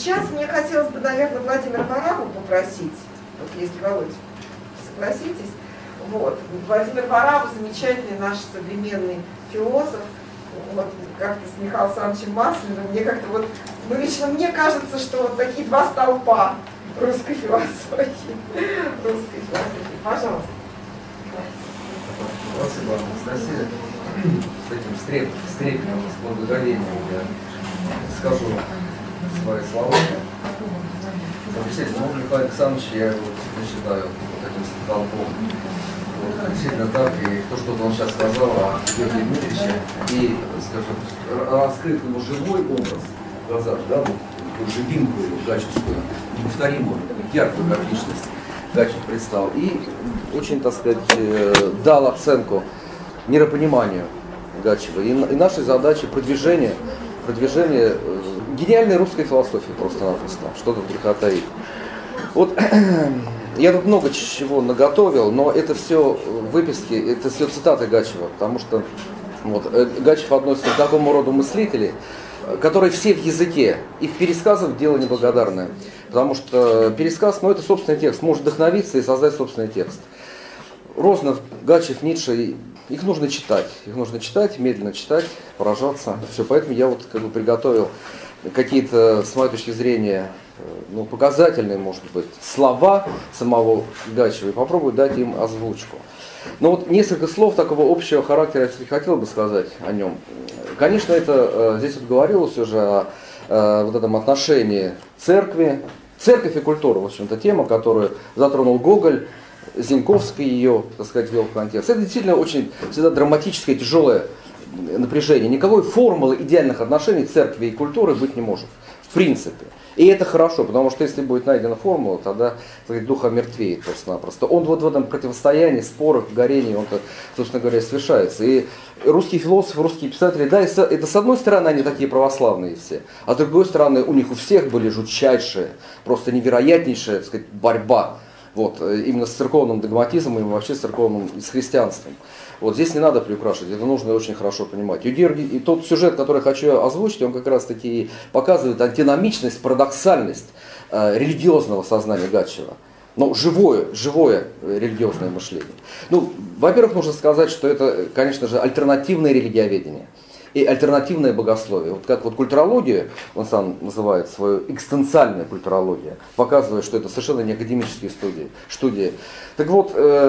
сейчас мне хотелось бы, наверное, Владимира Варагу попросить, вот если, Володя, согласитесь. Вот. Владимир Варагу, замечательный наш современный философ, вот, как-то с Михаилом Александровичем Масловым, мне как-то вот, ну, лично мне кажется, что вот такие два столпа русской философии. Пожалуйста. Спасибо, Анастасия. С этим трепетом, с благодарением я скажу свои слова. Действительно, Михаил Александрович, я его не считаю вот этим столпом. Вот, действительно так, и то, что он сейчас сказал о Георгии Дмитриевиче, и, скажем, раскрыв ему живой образ в глазах, да, вот, живинку его гачевскую, неповторимую, яркую как личность, Гачев предстал, и очень, так сказать, дал оценку миропониманию Гачева. И нашей задачей продвижение гениальной русской философии просто-напросто, что тут греха таить. Вот я тут много чего наготовил, но это все выписки, это все цитаты Гачева, потому что вот, Гачев относится к такому роду мыслителей, которые все в языке, их пересказов дело неблагодарное, потому что пересказ, ну это собственный текст, может вдохновиться и создать собственный текст. Рознов, Гачев, Ницше, их нужно читать, медленно читать, поражаться. Все, поэтому я вот как бы приготовил какие-то, с моей точки зрения, ну, показательные, может быть, слова самого Гачева и попробую дать им озвучку. Но вот несколько слов такого общего характера я хотел бы сказать о нем. Конечно, это здесь вот говорилось уже о вот этом отношении церкви. Церковь и культура, в общем-то, тема, которую затронул Гоголь, Зиньковский ее, так сказать, ввел в контекст. Это действительно очень всегда драматическое, тяжелое напряжение. Никакой формулы идеальных отношений церкви и культуры быть не может. В принципе. И это хорошо, потому что если будет найдена формула, тогда, так сказать, дух омертвеет просто-напросто. Он вот в этом противостоянии, спорах, горении, он-то, собственно говоря, совершается. И русские философы, русские писатели, да, это с одной стороны они такие православные все, а с другой стороны у них у всех были жутчайшие, просто невероятнейшая, так сказать, борьба. Вот, именно с церковным догматизмом и вообще с церковным, с христианством. Вот здесь не надо приукрашивать, это нужно очень хорошо понимать. И тот сюжет, который я хочу озвучить, он как раз таки показывает антиномичность, парадоксальность религиозного сознания Гачева. Но живое религиозное мышление. Ну, во-первых, нужно сказать, что это, конечно же, альтернативное религиоведение и альтернативное богословие. Вот как вот культурология, он сам называет свою экстенциальная культурология, показывая, что это совершенно не академические студии. Так вот,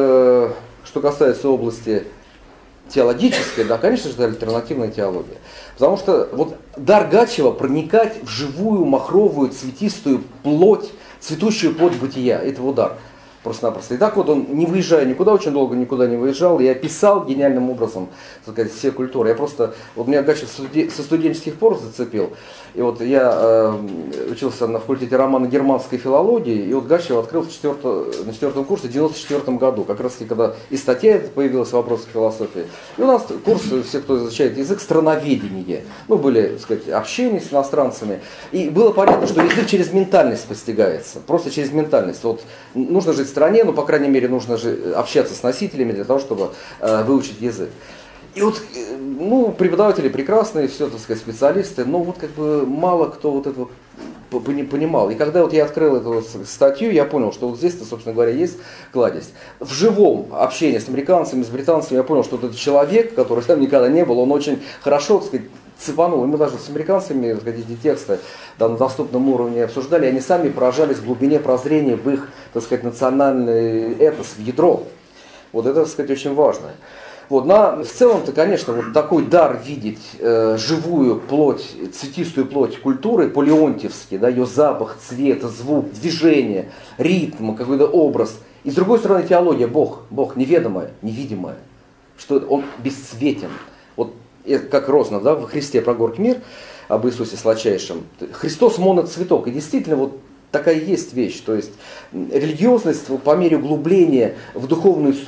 что касается области теологической, да, конечно же, это альтернативная теология. Потому что вот дар Гачева проникать в живую, махровую, цветистую плоть, цветущую плоть бытия, это его дар. Просто-напросто. И так вот он, не выезжая никуда, очень долго никуда не выезжал, я описал гениальным образом, так сказать, все культуры. Я просто, вот меня Гачев со студенческих пор зацепил. И вот я учился на факультете романо-германской филологии, и вот Гачев открыл на 4 курсе в 1994 году, как раз таки, когда и статья появилась в вопросах философии. И у нас курс, все, кто изучает язык, страноведение. Ну, были, так сказать, общения с иностранцами. И было понятно, что язык через ментальность постигается, просто через ментальность. Вот нужно жить в стране, ну, по крайней мере, нужно же общаться с носителями для того, чтобы выучить язык. И вот, ну, преподаватели прекрасные, все, так сказать, специалисты, но вот как бы мало кто вот этого понимал. И когда вот я открыл эту вот статью, я понял, что вот здесь-то, собственно говоря, есть кладезь. В живом общении с американцами, с британцами я понял, что вот этот человек, который там никогда не был, он очень хорошо, так сказать, цепанул. И мы даже с американцами, так сказать, эти тексты да, на доступном уровне обсуждали, они сами поражались в глубине прозрения в их, так сказать, национальный этос, в ядро. Вот это, так сказать, очень важно. Вот, в целом-то, конечно, вот такой дар видеть живую плоть, цветистую плоть культуры, по-леонтьевски, да, ее запах, цвет, звук, движение, ритм, какой-то образ. И с другой стороны теология, Бог неведомое, невидимое, что он бесцветен. Вот как Рознов, да, во Христе прогорк мир, об Иисусе сладчайшем. Христос моноцветок, и действительно вот такая есть вещь, то есть религиозность по мере углубления в духовную суть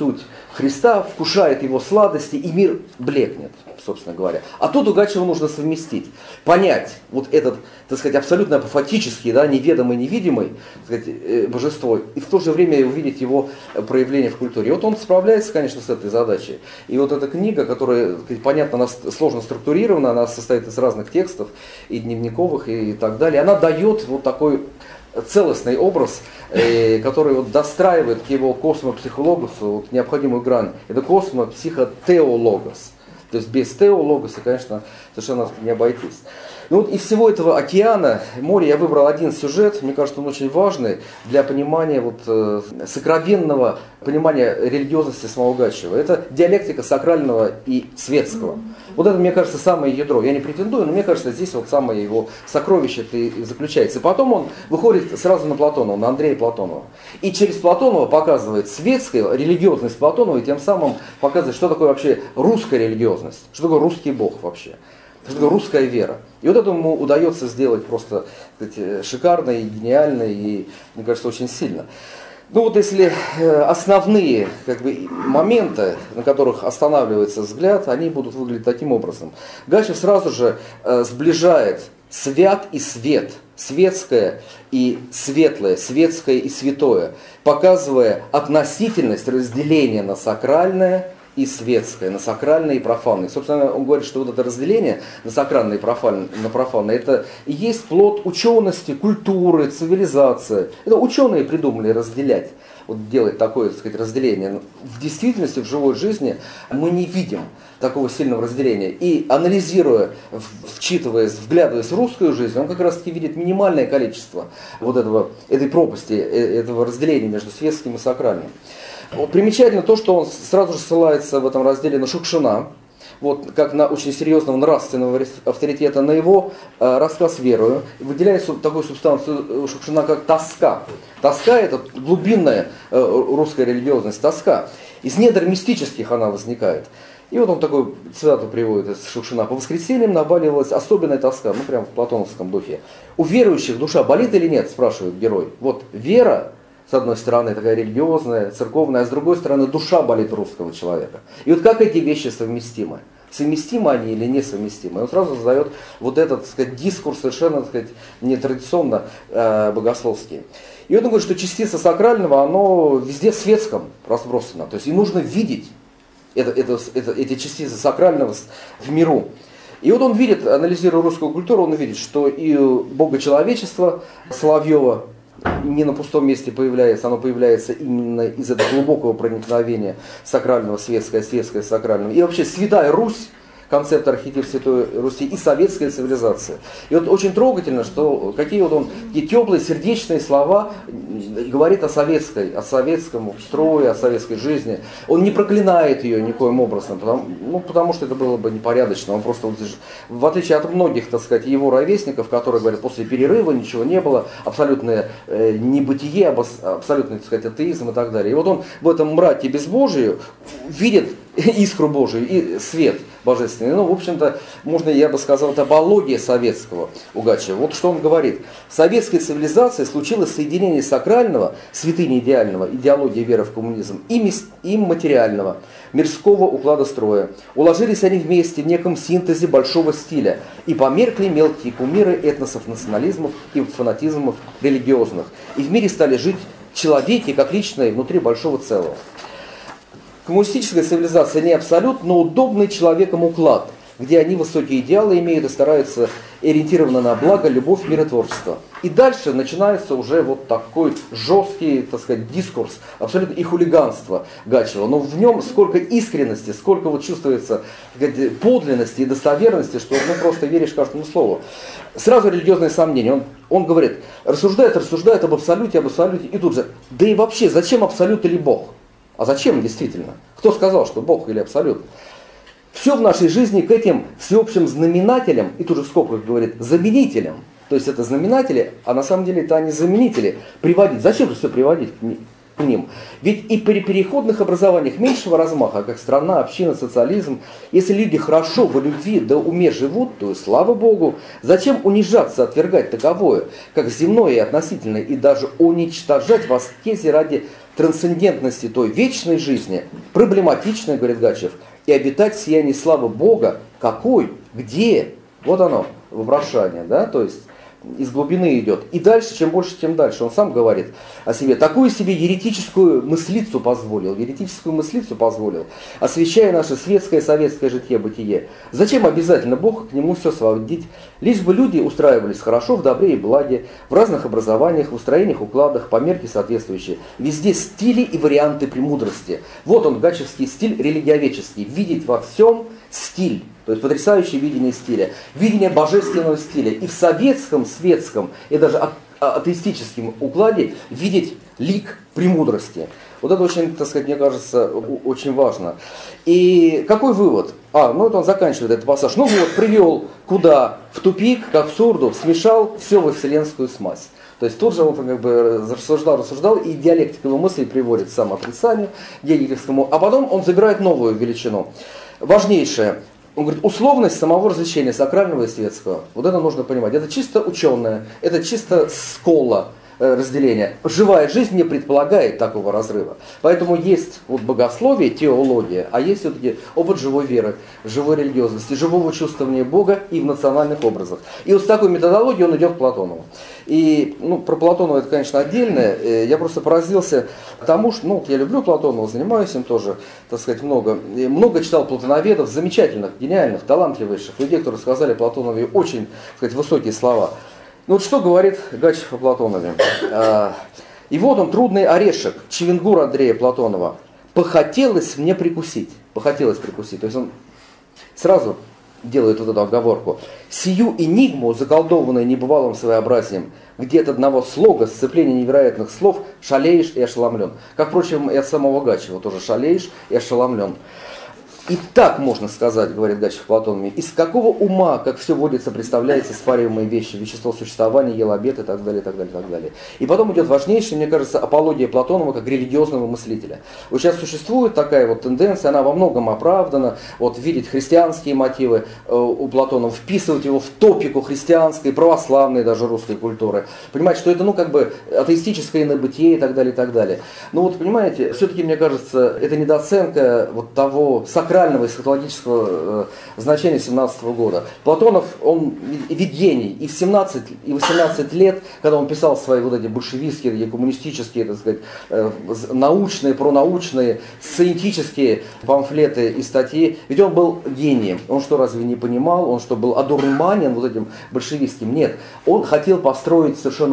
Христа, вкушает его сладости, и мир блекнет, собственно говоря. А тут у Гачева нужно совместить, понять вот этот, так сказать, абсолютно апофатический, да, неведомый, невидимый, так сказать, божество, и в то же время увидеть его проявление в культуре. И вот он справляется, конечно, с этой задачей. И вот эта книга, которая, так сказать, понятно, она сложно структурирована, она состоит из разных текстов, и дневниковых, и так далее, она дает вот такой целостный образ, который вот достраивает к его космопсихологосу вот необходимую грань. Это космопсихотеологос. То есть без теологоса, конечно, совершенно не обойтись. Ну вот из всего этого океана, моря я выбрал один сюжет, мне кажется, он очень важный для понимания вот, сокровенного понимания религиозности самого Гачева. Это диалектика сакрального и светского. Вот это, мне кажется, самое ядро. Я не претендую, но мне кажется, здесь вот самое его сокровище и заключается. И потом он выходит сразу на Платонова, на Андрея Платонова. И через Платонова показывает светскую религиозность Платонова, и тем самым показывает, что такое вообще русская религиозность, что такое русский бог вообще. Что такое русская вера. И вот это ему удается сделать просто, кстати, шикарно и гениально, и, мне кажется, очень сильно. Ну вот если основные как бы, моменты, на которых останавливается взгляд, они будут выглядеть таким образом. Гачев сразу же сближает свят и свет, светское и светлое, светское и святое, показывая относительность разделения на сакральное и светское, на сакральное и профанное. Собственно, он говорит, что вот это разделение на сакральное и профанное, это и есть плод учености, культуры, цивилизации. Это ученые придумали разделять, вот делать такое, так сказать, разделение. В действительности, в живой жизни мы не видим такого сильного разделения. И анализируя, вчитываясь, вглядываясь в русскую жизнь, он как раз таки видит минимальное количество вот этой пропасти, этого разделения между светским и сакральным. Примечательно то, что он сразу же ссылается в этом разделе на Шукшина, вот, как на очень серьезного нравственного авторитета, на его рассказ «Верую». Выделяет такую субстанцию Шукшина, как тоска. Тоска – это глубинная русская религиозность, тоска. Из недр мистических она возникает. И вот он такую цитату приводит из Шукшина. «По воскресеньям наваливалась особенная тоска», ну прям в платоновском духе. «У верующих душа болит или нет?» – спрашивает герой. Вот вера, с одной стороны, такая религиозная, церковная, а с другой стороны, душа болит русского человека. И вот как эти вещи совместимы? Совместимы они или несовместимы? Он сразу задает вот этот, так сказать, дискурс совершенно, так сказать, нетрадиционно богословский. И он говорит, что частица сакрального, оно везде в светском разбросано. То есть и нужно видеть эти частицы сакрального в миру. И вот он видит, анализируя русскую культуру, он видит, что и богочеловечество Соловьева не на пустом месте появляется, оно появляется именно из этого глубокого проникновения сакрального, светское, светское, сакрального. И вообще Святая Русь, концепт архетип Святой Руси, и советская цивилизация. И вот очень трогательно, что какие вот он такие теплые, сердечные слова говорит о советском строе, о советской жизни. Он не проклинает ее никоим образом, потому что это было бы непорядочно. Он просто, в отличие от многих, так сказать, его ровесников, которые говорят, после перерыва ничего не было, абсолютное небытие, абсолютный, так сказать, атеизм и так далее. И вот он в этом мраке безбожию видит искру Божию и свет божественный. Ну, в общем-то, можно, я бы сказал, это апология советского у Гачева. Вот что он говорит. В советской цивилизации случилось соединение сакрального, святыни идеального, идеологии веры в коммунизм, и материального, мирского уклада строя. Уложились они вместе в неком синтезе большого стиля, и померкли мелкие кумиры этносов, национализмов и фанатизмов религиозных. И в мире стали жить человеки, как личные, внутри большого целого. Коммунистическая цивилизация не абсолют, но удобный человеком уклад, где они высокие идеалы имеют и стараются ориентированы на благо, любовь, миротворчество. И дальше начинается уже вот такой жесткий, так сказать, дискурс, абсолютно и хулиганство Гачева. Но в нем сколько искренности, сколько вот чувствуется подлинности и достоверности, что ну, просто веришь каждому слову. Сразу религиозные сомнения. Он говорит, рассуждает об абсолюте, и тут же, да и вообще, зачем абсолют или Бог? А зачем действительно? Кто сказал, что Бог или абсолют? Все в нашей жизни к этим всеобщим знаменателям, и тут же в скобках говорит, заменителям. То есть это знаменатели, а на самом деле это они заменители. Приводить. Зачем же все приводить к ним? Ведь и при переходных образованиях меньшего размаха, как страна, община, социализм, если люди хорошо во любви да уме живут, то и слава Богу, зачем унижаться, отвергать таковое, как земное и относительное, и даже уничтожать в аскезе ради трансцендентности той вечной жизни, проблематично, говорит Гачев, и обитать в сиянии славы Бога, какой, где, вот оно, вопрошание, да, то есть из глубины идет. И дальше, чем больше, тем дальше. Он сам говорит о себе. Такую себе еретическую мыслицу позволил, освещая наше светское, советское житие-бытие. Зачем обязательно Бог к нему все сводить? Лишь бы люди устраивались хорошо, в добре и благе, в разных образованиях, в устроениях, укладах, по мерке соответствующие. Везде стили и варианты премудрости. Вот он, гачевский стиль религиоведческий. Видеть во всем стиль. То есть потрясающее видение стиля, видение божественного стиля. И в советском, светском, и даже атеистическом укладе видеть лик премудрости. Вот это очень, так сказать, мне кажется, очень важно. И какой вывод? Вот он заканчивает этот пассаж. Вот, привел куда? В тупик, к абсурду, смешал все во вселенскую смесь. То есть тут же он как бы рассуждал, и диалектика его мысли приводит к самоотрицанию гегелевскому, а потом он забирает новую величину. Важнейшее. Он говорит, условность самого развлечения, сакрального и светского. Вот это нужно понимать. Это чисто ученое, это чисто скола разделения. Живая жизнь не предполагает такого разрыва. Поэтому есть вот богословие, теология, а есть все-таки опыт живой веры, живой религиозности, живого чувствования Бога и в национальных образах. И вот с такой методологией он идет к Платонову. И про Платонова это, конечно, отдельное. Я просто поразился тому, что я люблю Платонова, занимаюсь им тоже, так сказать, много. И много читал платоноведов, замечательных, гениальных, талантливейших людей, которые сказали Платонове очень, так сказать, высокие слова. Вот что говорит Гачев о Платонове. И вот он, трудный орешек, Чевенгур Андрея Платонова. Похотелось мне прикусить. То есть он сразу делает вот эту оговорку. Сию энигму, заколдованную небывалым своеобразием, где от одного слога, сцепления невероятных слов, шалеешь и ошеломлен. Как, впрочем, и от самого Гачева тоже шалеешь и ошеломлен. И так можно сказать, говорит Гачев Платонове, из какого ума, как все водится, представляется спариваемые вещи, вещество существования, ел обед и так далее, и так далее, и так далее. И потом идет важнейшая, мне кажется, апология Платонова как религиозного мыслителя. Вот сейчас существует такая вот тенденция, она во многом оправдана, вот видеть христианские мотивы у Платонова, вписывать его в топику христианской, православной даже русской культуры. Понимать, что это, атеистическое инобытие и так далее, и так далее. Но вот, понимаете, все-таки, мне кажется, это недооценка вот того сакрального эсхатологического значения 17 года. Платонов, он ведь гений, и в 17, и 18 лет, когда он писал свои вот эти большевистские, коммунистические, так сказать, научные, пронаучные, сциентические памфлеты и статьи, ведь он был гением. Он что, разве не понимал? Он что, был одурманен вот этим большевистским? Нет. Он хотел построить совершенно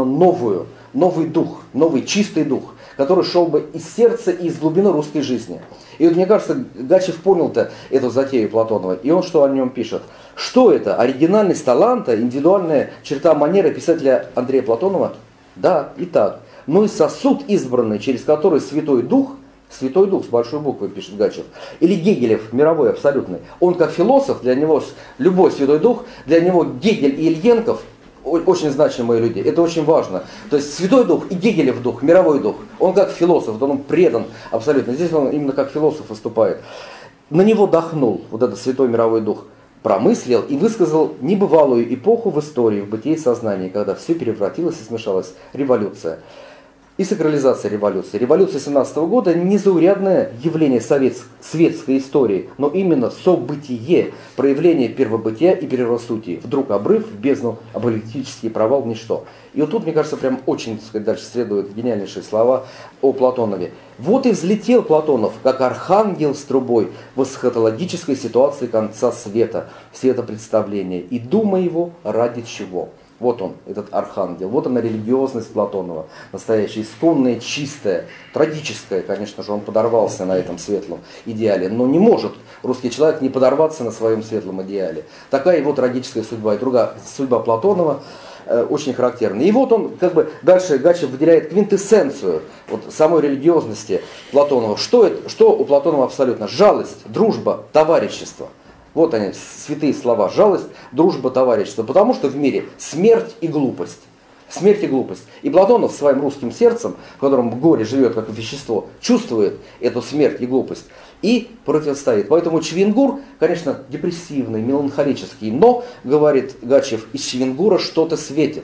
новый дух, новый чистый дух, который шел бы из сердца и из глубины русской жизни. И вот мне кажется, Гачев понял-то эту затею Платонова, и он что о нем пишет? Что это? Оригинальность таланта, индивидуальная черта манеры писателя Андрея Платонова? Да, и так. Но и сосуд избранный, через который Святой Дух с большой буквы пишет Гачев, или Гегелев, мировой абсолютный, он как философ, для него любой Святой Дух, для него Гегель и Ильенков очень значимые люди, это очень важно. То есть Святой Дух и Гегелев дух, мировой дух, он как философ, он предан абсолютно. Здесь он именно как философ выступает. На него дохнул вот этот Святой мировой дух, промыслил и высказал небывалую эпоху в истории, в бытии сознания, когда все превратилось и смешалось. Революция. И сакрализация революции. Революция 17 года не заурядное явление светской истории, но именно событие, проявление первобытия и переростутия. Вдруг обрыв в бездну, апокалиптический провал в ничто. И вот тут, мне кажется, прям очень, так сказать, дальше следуют гениальнейшие слова о Платонове. Вот и взлетел Платонов, как архангел с трубой в эсхатологической ситуации конца света, светопредставления. И дума его ради чего? Вот он, этот архангел, вот она религиозность Платонова, настоящая, исконная, чистая, трагическая, конечно же, он подорвался на этом светлом идеале, но не может русский человек не подорваться на своем светлом идеале. Такая его трагическая судьба, и другая судьба Платонова очень характерна. И вот он, дальше Гачев выделяет квинтэссенцию самой религиозности Платонова. Что у Платонова абсолютно? Жалость, дружба, товарищество. Вот они, святые слова. Жалость, дружба, товарищество. Потому что в мире смерть и глупость. Смерть и глупость. И Платонов своим русским сердцем, в котором горе живет как вещество, чувствует эту смерть и глупость и противостоит. Поэтому Чевенгур, конечно, депрессивный, меланхолический, но, говорит Гачев, из Чевенгура что-то светит.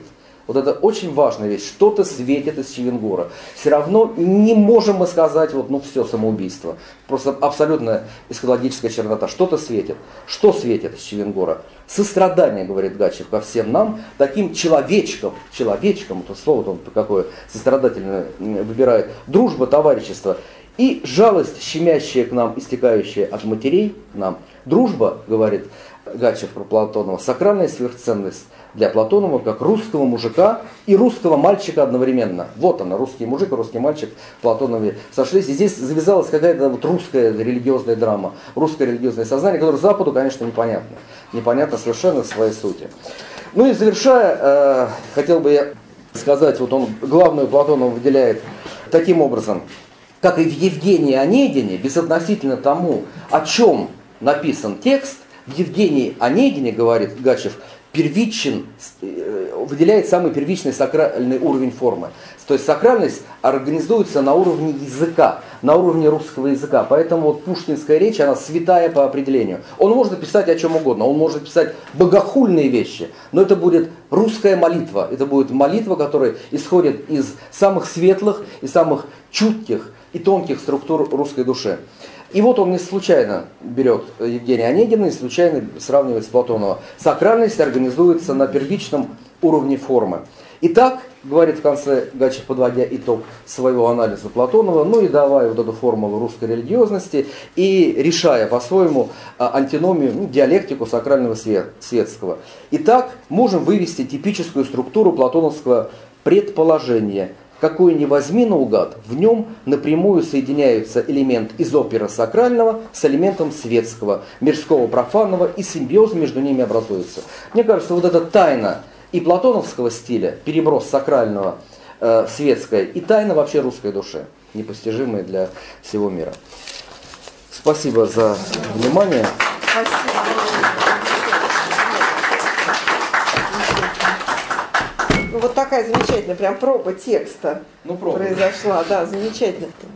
Вот это очень важная вещь. Что-то светит из Чивенгора. Все равно не можем мы сказать, вот, ну все, самоубийство. Просто абсолютно эсхатологическая чернота. Что-то светит. Что светит из Чивенгора? Сострадание, говорит Гачев, ко всем нам, таким человечкам, это слово-то он какое сострадательное выбирает, дружба, товарищество. И жалость, щемящая к нам, истекающая от матерей нам. Дружба, говорит Гачев про Платонова, сакральная сверхценность для Платонова, как русского мужика и русского мальчика одновременно. Вот она, русский мужик и русский мальчик в Платонове сошлись. И здесь завязалась какая-то вот русская религиозная драма, русское религиозное сознание, которое Западу, конечно, непонятно. Непонятно совершенно в своей сути. Ну и завершая, хотел бы я сказать, вот он главную Платонова выделяет таким образом, как и в Евгении Онегине, безотносительно тому, о чем написан текст, в Евгении Онегине, говорит Гачев, первичен, выделяет самый первичный сакральный уровень формы. То есть сакральность организуется на уровне языка, на уровне русского языка. Поэтому вот пушкинская речь, она святая по определению. Он может писать о чем угодно, он может писать богохульные вещи, но это будет русская молитва. Это будет молитва, которая исходит из самых светлых и самых чутких и тонких структур русской души. И вот он не случайно берет Евгения Онегина и случайно сравнивает с Платоновым. Сакральность организуется на первичном уровне формы. Итак, говорит в конце Гачев, подводя итог своего анализа Платонова, ну и давая вот эту формулу русской религиозности и решая по-своему антиномию, диалектику сакрального светского. Итак, можем вывести типическую структуру платоновского предположения. Какой ни возьми наугад, в нем напрямую соединяются элемент из оперы сакрального с элементом светского, мирского, профанного, и симбиоз между ними образуется. Мне кажется, вот эта тайна и платоновского стиля, переброс сакрального в светское, и тайна вообще русской души, непостижимая для всего мира. Спасибо за внимание. Вот такая замечательная, прям проба текста произошла, да, замечательно.